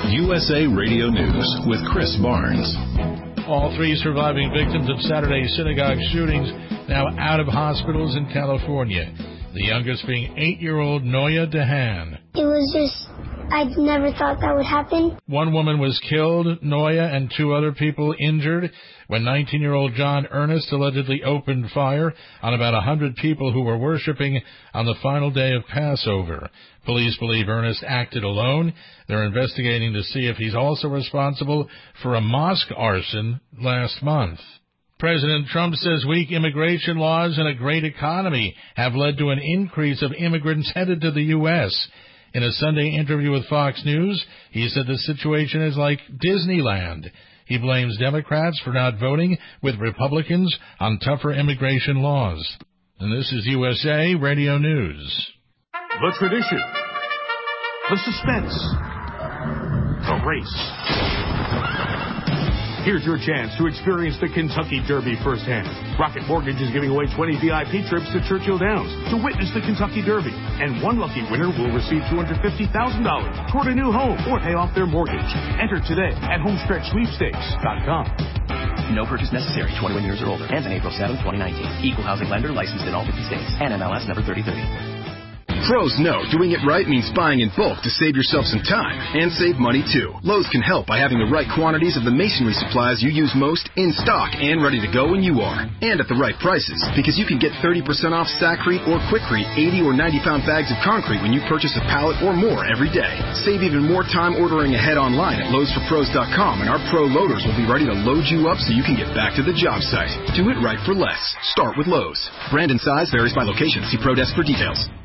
USA Radio News with Chris Barnes. All three surviving victims of Saturday's synagogue shootings now out of hospitals in California. The youngest being 8-year-old Noya Dahan. It was just, I never thought that would happen. One woman was killed, Noya and 2 other people injured, when 19-year-old John Ernest allegedly opened fire on about 100 people who were worshiping on the final day of Passover. Police believe Ernest acted alone. They're investigating to see if he's also responsible for a mosque arson last month. President Trump says weak immigration laws and a great economy have led to an increase of immigrants headed to the U.S. In a Sunday interview with Fox News, he said the situation is like Disneyland. He blames Democrats for not voting with Republicans on tougher immigration laws. And this is USA Radio News. The tradition, the suspense, the race. Here's your chance to experience the Kentucky Derby firsthand. Rocket Mortgage is giving away 20 VIP trips to Churchill Downs to witness the Kentucky Derby. And one lucky winner will receive $250,000 toward a new home or pay off their mortgage. Enter today at homestretchsweepstakes.com. No purchase necessary. 21 years or older. Ends in April 7, 2019. Equal housing lender licensed in all 50 states. NMLS number 3030. Pros know doing it right means buying in bulk to save yourself some time and save money too. Lowe's can help by having the right quantities of the masonry supplies you use most in stock and ready to go when you are. And at the right prices, because you can get 30% off Sackcrete or Quikrete 80 or 90-pound bags of concrete when you purchase a pallet or more every day. Save even more time ordering ahead online at LowesForPros.com, and our pro loaders will be ready to load you up so you can get back to the job site. Do it right for less. Start with Lowe's. Brand and size varies by location. See Pro Desk for details.